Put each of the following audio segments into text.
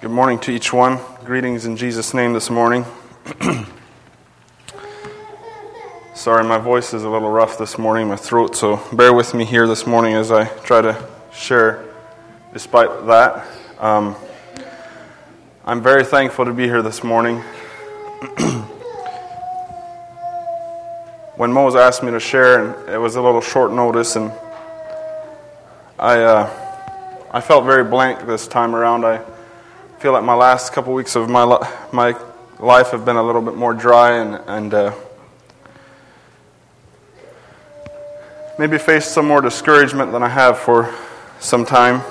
Good morning to each one. Greetings in Jesus' name this morning. Sorry, my voice is a little rough this morning, my throat, so bear with me here this morning as I try to share despite that. I'm very thankful to be here this morning. When Mose asked me to share, and it was a little short notice, and I felt very blank this time around. I feel like my last couple weeks of my life have been a little bit more dry and maybe faced some more discouragement than I have for some time.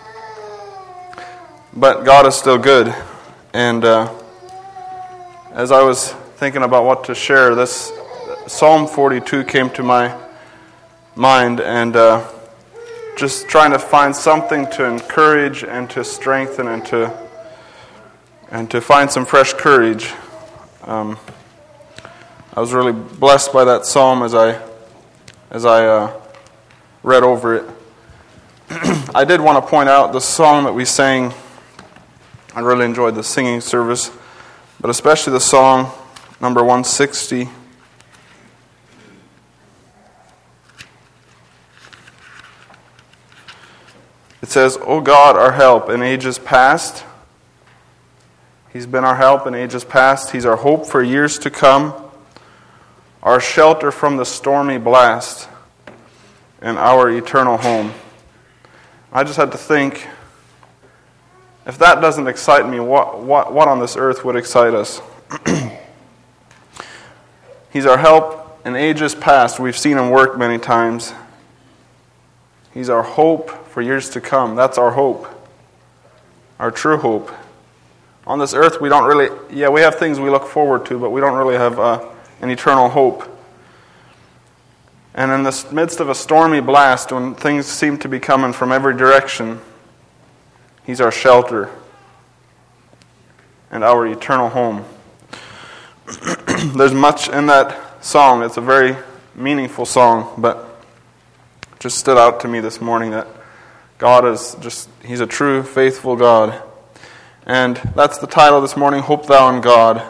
But God is still good. And as I was thinking about what to share, this Psalm 42 came to my mind, and just trying to find something to encourage and to strengthen and to find some fresh courage. I was really blessed by that psalm as I read over it. I did want to point out the song that we sang. I really enjoyed the singing service, but especially the song number 160. It says, "O God, our help in ages past." He's been our help in ages past. He's our hope for years to come, our shelter from the stormy blast, and our eternal home. I just had to think, if that doesn't excite me, what on this earth would excite us? He's our help in ages past. We've seen him work many times. He's our hope for years to come. That's our hope, our true hope. On this earth, we don't really, we have things we look forward to, but we don't really have an eternal hope. And in the midst of a stormy blast, when things seem to be coming from every direction, He's our shelter and our eternal home. There's much in that song. It's a very meaningful song, but it just stood out to me this morning that God is He's a true, faithful God. And that's the title this morning, Hope Thou in God.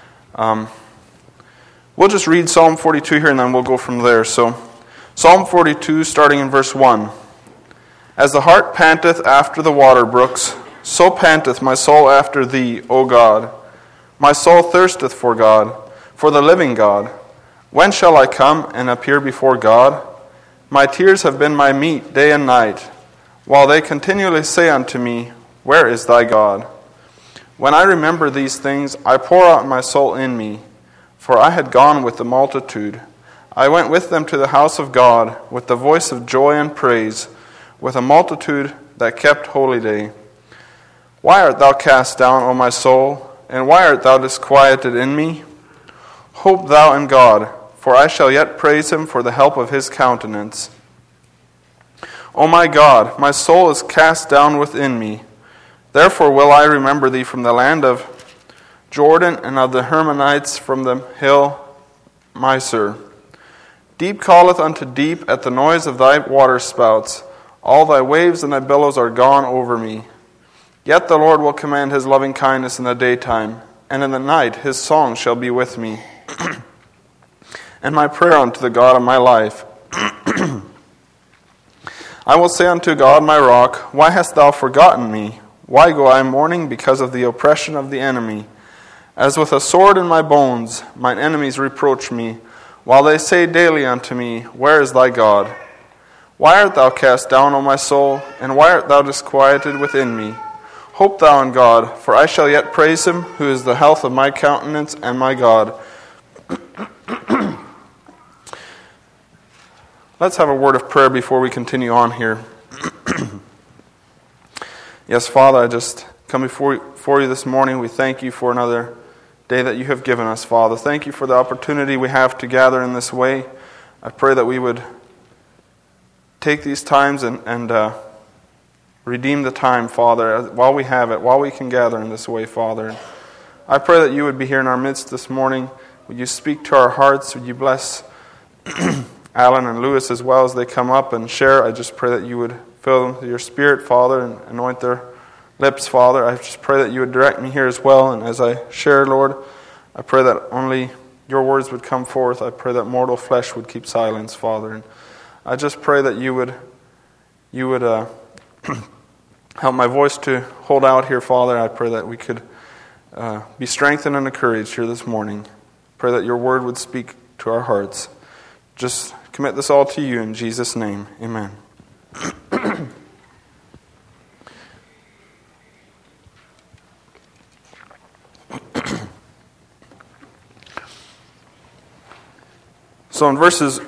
We'll just read Psalm 42 here and then we'll go from there. So, Psalm 42, starting in verse 1. "As the hart panteth after the water brooks, so panteth my soul after Thee, O God. My soul thirsteth for God, for the living God. When shall I come and appear before God? My tears have been my meat day and night, while they continually say unto me, Where is thy God? When I remember these things, I pour out my soul in me, for I had gone with the multitude. I went with them to the house of God, with the voice of joy and praise, with a multitude that kept holy day. Why art thou cast down, O my soul, and why art thou disquieted in me? Hope thou in God, for I shall yet praise him for the help of his countenance. O my God, my soul is cast down within me. Therefore will I remember thee from the land of Jordan and of the Hermonites from the hill Mysir. Deep calleth unto deep at the noise of thy waterspouts. All thy waves and thy billows are gone over me. Yet the Lord will command his loving kindness in the daytime, and in the night his song shall be with me, and my prayer unto the God of my life. I will say unto God my rock, Why hast thou forgotten me? Why go I mourning because of the oppression of the enemy? As with a sword in my bones, mine enemies reproach me, while they say daily unto me, Where is thy God? Why art thou cast down, O my soul, and why art thou disquieted within me? Hope thou in God, for I shall yet praise him, who is the health of my countenance and my God. Let's have a word of prayer before we continue on here. Yes, Father, I just come before you this morning. We thank you for another day that you have given us, Father. Thank you for the opportunity we have to gather in this way. I pray that we would take these times and redeem the time, Father, while we have it, while we can gather in this way, Father. I pray that you would be here in our midst this morning. Would you speak to our hearts? Would you bless Alan and Lewis as well as they come up and share? I just pray that you would fill them with your Spirit, Father, and anoint their lips, Father. I just pray that you would direct me here as well. And as I share, Lord, I pray that only your words would come forth. I pray that mortal flesh would keep silence, Father. And I just pray that you would help my voice to hold out here, Father. I pray that we could be strengthened and encouraged here this morning. Pray that your word would speak to our hearts. Just commit this all to you in Jesus' name. Amen. So in verses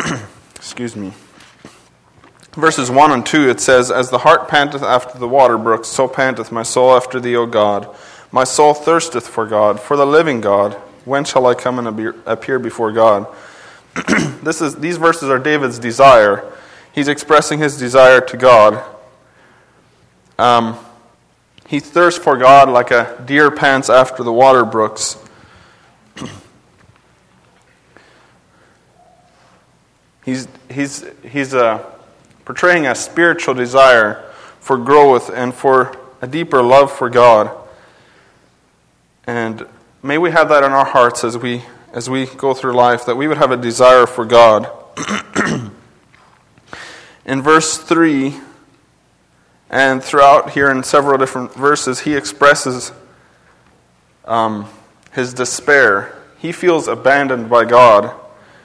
1 and 2, it says, "As the hart panteth after the water brooks, so panteth my soul after thee, O God. My soul thirsteth for God, for the living God. When shall I come and appear before God?" These verses are David's desire. He's expressing his desire to God. He thirsts for God like a deer pants after the water brooks. He's portraying a spiritual desire for growth and for a deeper love for God. And may we have that in our hearts as we go through life, that we would have a desire for God. In verse 3, and throughout here in several different verses, he expresses his despair. He feels abandoned by God.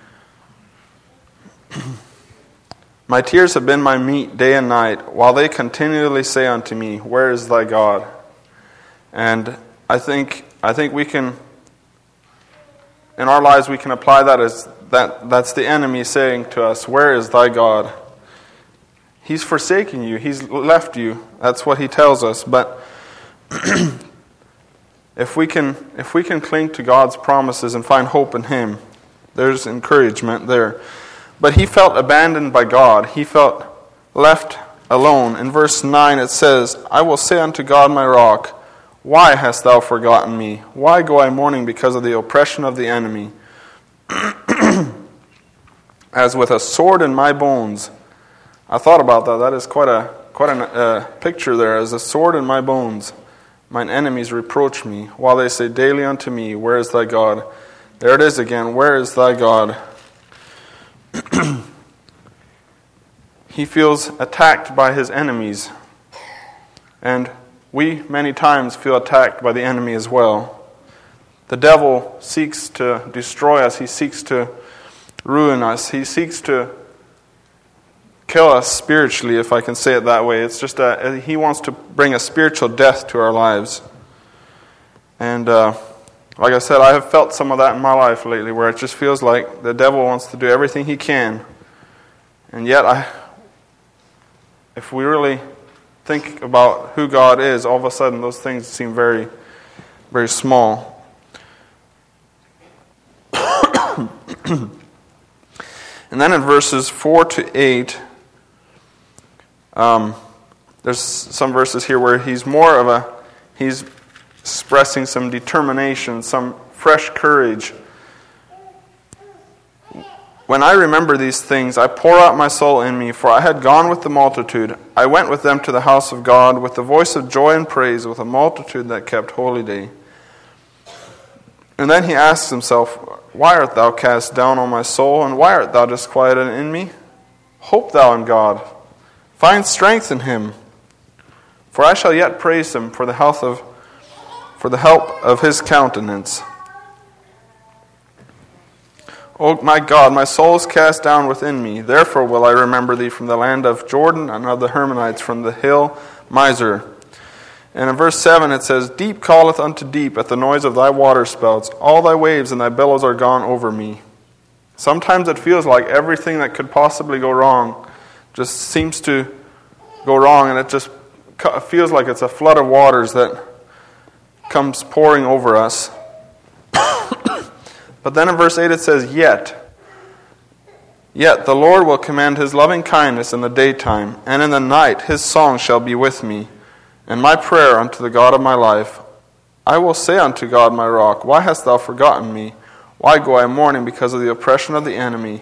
"My tears have been my meat day and night, while they continually say unto me, Where is thy God?" And I think we can, in our lives, we can apply that as that's the enemy saying to us, "Where is thy God?" He's forsaken you. He's left you. That's what he tells us. But if we can cling to God's promises and find hope in him, there's encouragement there. But he felt abandoned by God. He felt left alone. In verse 9 it says, "I will say unto God my rock, Why hast thou forgotten me? Why go I mourning because of the oppression of the enemy? As with a sword in my bones." I thought about that. That is quite a picture there. "As a sword in my bones, mine enemies reproach me, while they say daily unto me, Where is thy God?" There it is again. Where is thy God? He feels attacked by his enemies. And we many times feel attacked by the enemy as well. The devil seeks to destroy us. He seeks to ruin us. He seeks to kill us spiritually, if I can say it that way. It's just he wants to bring a spiritual death to our lives. And like I said, I have felt some of that in my life lately, where it just feels like the devil wants to do everything he can. And yet, if we really think about who God is, all of a sudden those things seem very, very small. And then in verses 4 to 8, there's some verses here where he's expressing some determination, some fresh courage. "When I remember these things, I pour out my soul in me, for I had gone with the multitude. I went with them to the house of God, with the voice of joy and praise, with a multitude that kept holy day." And then he asks himself, "Why art thou cast down, O my soul, and why art thou disquieted in me? Hope thou in God. Find strength in him. For I shall yet praise him for the help of his countenance. O my God, my soul is cast down within me. Therefore will I remember thee from the land of Jordan and of the Hermonites, from the hill Mizar." And in verse 7 it says, "Deep calleth unto deep at the noise of thy waterspouts. All thy waves and thy billows are gone over me." Sometimes it feels like everything that could possibly go wrong just seems to go wrong, and it just feels like it's a flood of waters that comes pouring over us. But then in verse 8 it says, Yet the Lord will command his loving kindness in the daytime, and in the night his song shall be with me, and my prayer unto the God of my life. I will say unto God my rock, Why hast thou forgotten me? Why go I mourning because of the oppression of the enemy?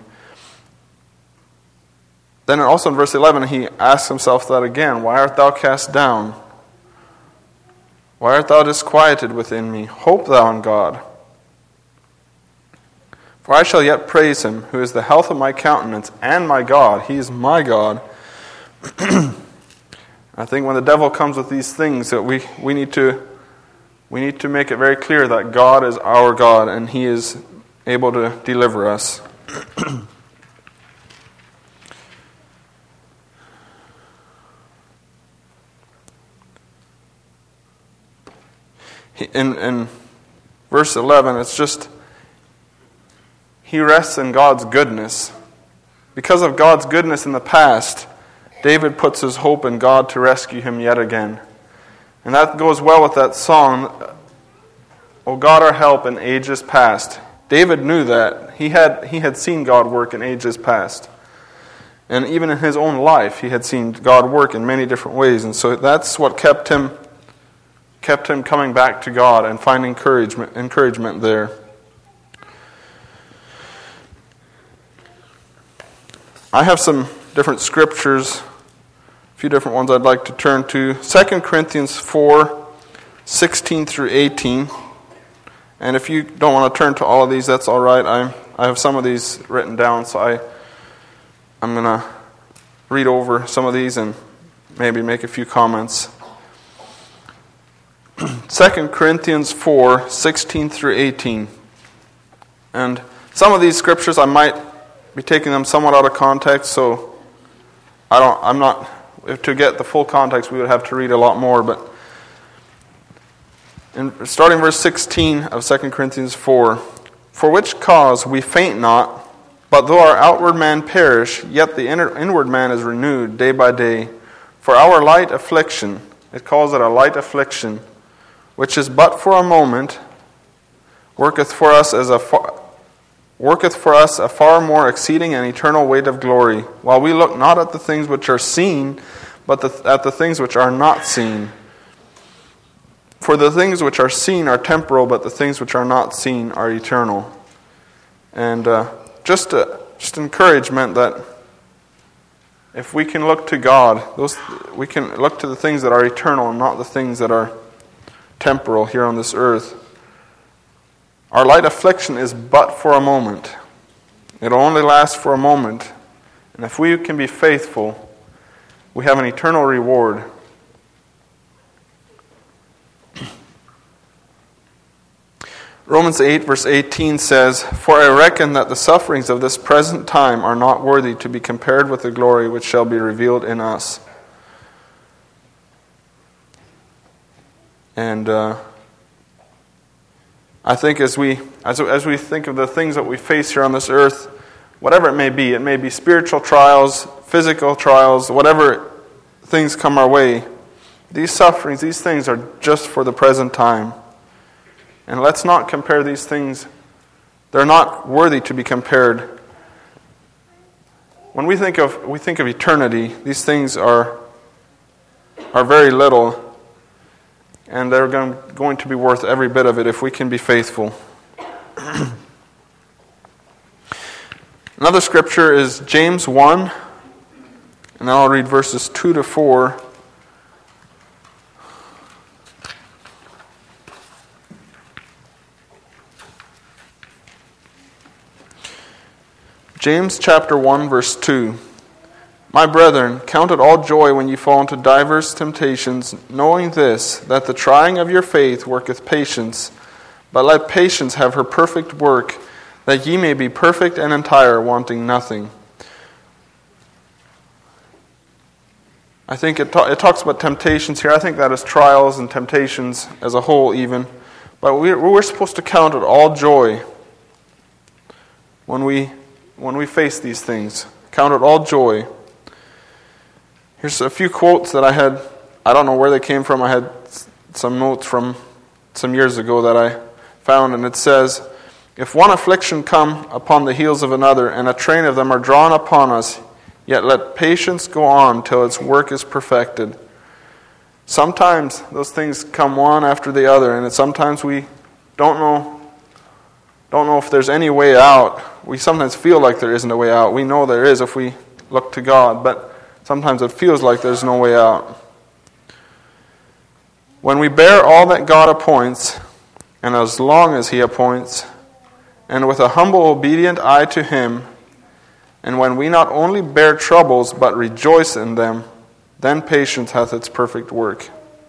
Then also in verse 11 he asks himself that again, Why art thou cast down? Why art thou disquieted within me? Hope thou in God. For I shall yet praise him, who is the health of my countenance and my God. He is my God. I think when the devil comes with these things, that we need to make it very clear that God is our God and He is able to deliver us. In verse 11, it's just, he rests in God's goodness. Because of God's goodness in the past, David puts his hope in God to rescue him yet again. And that goes well with that song, O God, our help in ages past. David knew that. He had seen God work in ages past. And even in his own life, he had seen God work in many different ways. And so that's what kept him coming back to God and finding encouragement there. I have some different scriptures, a few different ones I'd like to turn to. 2 Corinthians 4, 16 through 18. And if you don't want to turn to all of these, that's all right. I have some of these written down, so I'm going to read over some of these and maybe make a few comments. 2 Corinthians 4, 16 through 18. And some of these scriptures I might be taking them somewhat out of context, so to get the full context we would have to read a lot more, but starting verse 16 of 2 Corinthians 4, for which cause we faint not, but though our outward man perish, yet the inward man is renewed day by day. For our light affliction, it calls it a light affliction, which is but for a moment, worketh for us a far more exceeding and eternal weight of glory, while we look not at the things which are seen, but at the things which are not seen. For the things which are seen are temporal, but the things which are not seen are eternal. And just encouragement that if we can look to God, we can look to the things that are eternal and not the things that are temporal here on this earth. Our light affliction is but for a moment. It'll only last for a moment. And if we can be faithful, we have an eternal reward. Romans 8 verse 18 says, for I reckon that the sufferings of this present time are not worthy to be compared with the glory which shall be revealed in us. And I think as we think of the things that we face here on this earth, whatever it may be spiritual trials, physical trials, whatever things come our way, these sufferings, these things are just for the present time. And let's not compare these things. They're not worthy to be compared. When we think of eternity, these things are very little. And they're going to be worth every bit of it if we can be faithful. Another scripture is James 1. And then I'll read verses 2 to 4. James chapter 1 verse 2. My brethren, count it all joy when ye fall into divers temptations, knowing this, that the trying of your faith worketh patience. But let patience have her perfect work, that ye may be perfect and entire, wanting nothing. I think it talks about temptations here. I think that is trials and temptations as a whole even. But we're supposed to count it all joy when we face these things. Count it all joy. Here's a few quotes that I had. I don't know where they came from. I had some notes from some years ago that I found, and it says, if one affliction come upon the heels of another, and a train of them are drawn upon us, yet let patience go on till its work is perfected. Sometimes those things come one after the other, and sometimes we don't know if there's any way out. We sometimes feel like there isn't a way out. We know there is if we look to God, but sometimes it feels like there's no way out. When we bear all that God appoints, and as long as He appoints, and with a humble obedient eye to Him, and when we not only bear troubles, but rejoice in them, then patience hath its perfect work.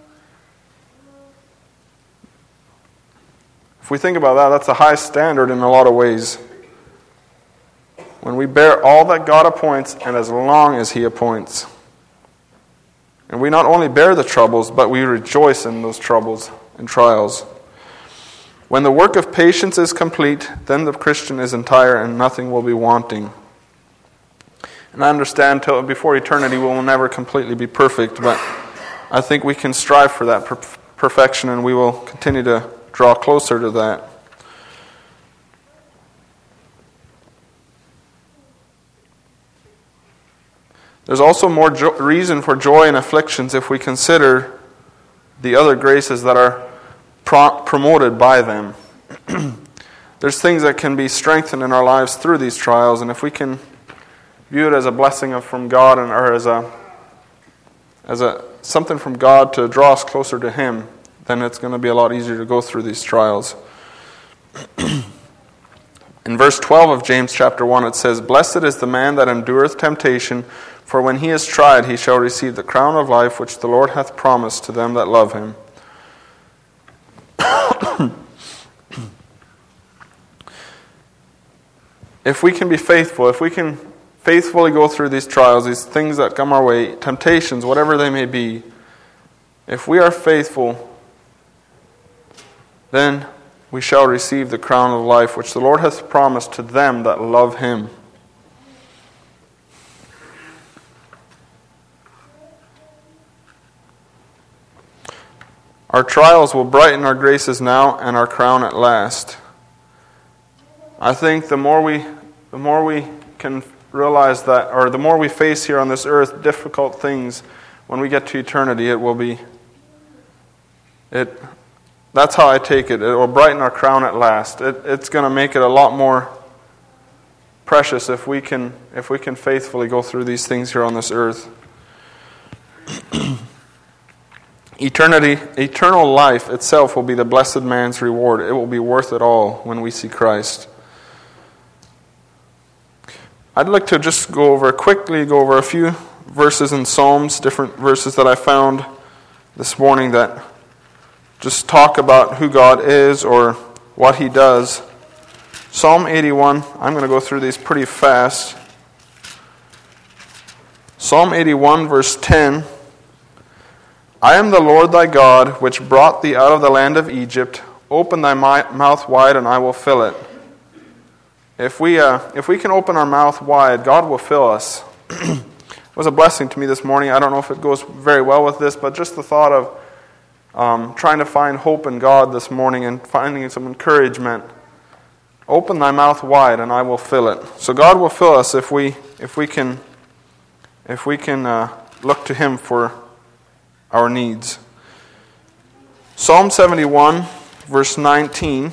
If we think about that, that's a high standard in a lot of ways. When we bear all that God appoints, and as long as He appoints. And we not only bear the troubles, but we rejoice in those troubles and trials. When the work of patience is complete, then the Christian is entire and nothing will be wanting. And I understand before eternity we will never completely be perfect, but I think we can strive for that perfection, and we will continue to draw closer to that. There's also more reason for joy in afflictions if we consider the other graces that are promoted by them. There's things that can be strengthened in our lives through these trials, and if we can view it as a blessing from God, or as something from God to draw us closer to Him, then it's going to be a lot easier to go through these trials. In verse 12 of James chapter 1 it says, "Blessed is the man that endureth temptation, for when he is tried he shall receive the crown of life which the Lord hath promised to them that love Him." If we can be faithful, if we can faithfully go through these trials, these things that come our way, temptations, whatever they may be, if we are faithful, then we shall receive the crown of life which the Lord hath promised to them that love Him. Our trials will brighten our graces now and our crown at last. I think the more we can realize that, or the more we face here on this earth difficult things, when we get to eternity, that's how I take it. It will brighten our crown at last. It's going to make it a lot more precious if we can faithfully go through these things here on this earth. Eternal life itself will be the blessed man's reward. It will be worth it all when we see Christ. I'd like to just quickly go over a few verses in Psalms, different verses that I found this morning that just talk about who God is or what He does. Psalm 81, I'm going to go through these pretty fast. Psalm 81, verse 10. "I am the Lord thy God, which brought thee out of the land of Egypt. Open thy mouth wide, and I will fill it." If we can open our mouth wide, God will fill us. It was a blessing to me this morning. I don't know if it goes very well with this, but just the thought of trying to find hope in God this morning and finding some encouragement. Open thy mouth wide, and I will fill it. So God will fill us if we can look to Him for our needs. Psalm 71, verse 19.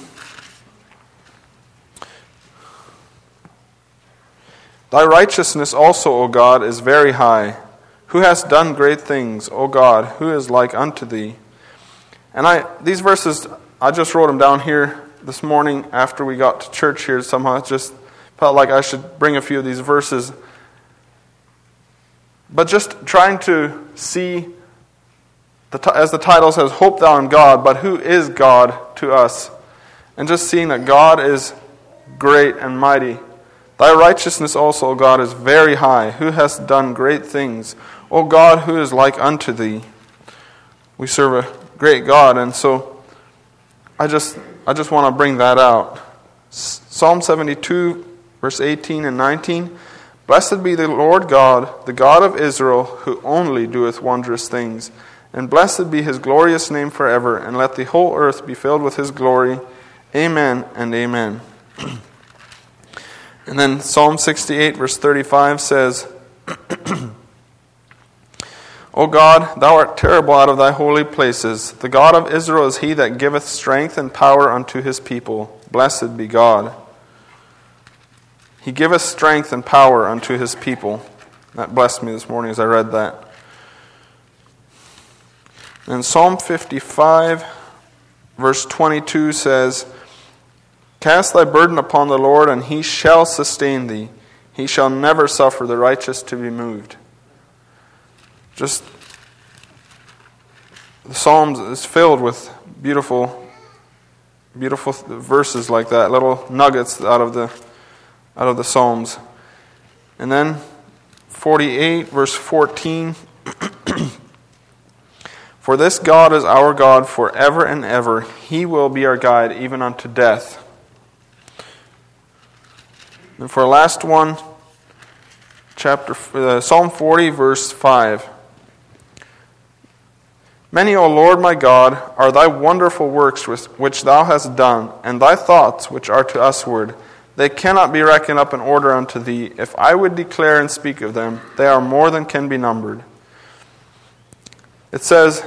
"Thy righteousness also, O God, is very high. Who hast done great things, O God, who is like unto thee?" And these verses, I just wrote them down here this morning after we got to church here. Somehow it just felt like I should bring a few of these verses. But just trying to see, as the title says, "Hope thou in God," but who is God to us? And just seeing that God is great and mighty. "Thy righteousness also, O God, is very high. Who hast done great things? O God, who is like unto thee?" We serve a great God, and so I just want to bring that out. Psalm 72, verse 18 and 19. "Blessed be the Lord God, the God of Israel, who only doeth wondrous things. And blessed be His glorious name forever, and let the whole earth be filled with His glory. Amen and amen." And then Psalm 68, verse 35 says, "O God, thou art terrible out of thy holy places. The God of Israel is He that giveth strength and power unto His people. Blessed be God." He giveth strength and power unto His people. That blessed me this morning as I read that. And Psalm 55, verse 22 says, "Cast thy burden upon the Lord, and he shall sustain thee. He shall never suffer the righteous to be moved." Just the Psalms is filled with beautiful verses like that, little nuggets out of the Psalms. And then 48, verse 14. "For this God is our God forever and ever. He will be our guide even unto death." And for our last one, Psalm 40, verse 5. "Many, O Lord my God, are thy wonderful works which thou hast done, and thy thoughts which are to usward. They cannot be reckoned up in order unto thee. If I would declare and speak of them, they are more than can be numbered." It says,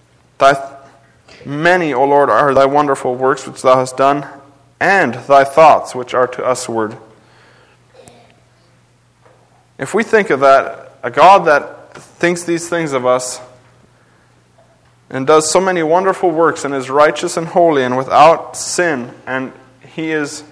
"Many, O Lord, are thy wonderful works which thou hast done, and thy thoughts which are to usward." If we think of that, a God that thinks these things of us and does so many wonderful works and is righteous and holy and without sin, and He is...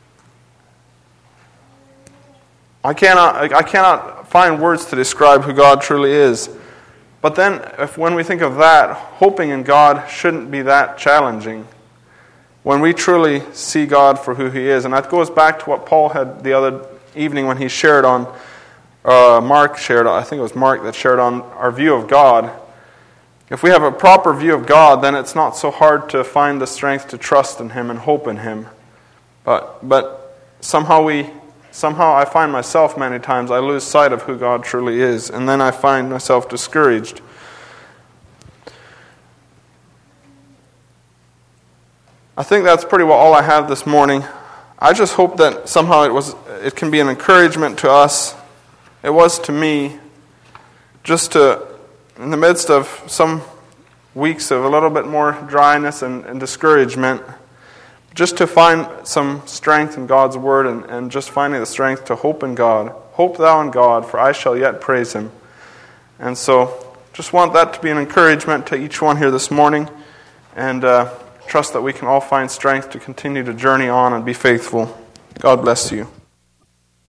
I cannot find words to describe who God truly is. But then, when we think of that, hoping in God shouldn't be that challenging. When we truly see God for who He is. And that goes back to what Paul had the other evening when he shared on, Mark shared, I think it was Mark that shared on our view of God. If we have a proper view of God, then it's not so hard to find the strength to trust in Him and hope in Him. But somehow I find myself many times, I lose sight of who God truly is, and then I find myself discouraged. I think that's pretty well all I have this morning. I just hope that somehow it can be an encouragement to us. It was to me, just to, in the midst of some weeks of a little bit more dryness and discouragement, just to find some strength in God's Word and just finding the strength to hope in God. "Hope thou in God, for I shall yet praise Him." And so, just want that to be an encouragement to each one here this morning, and trust that we can all find strength to continue to journey on and be faithful. God bless you.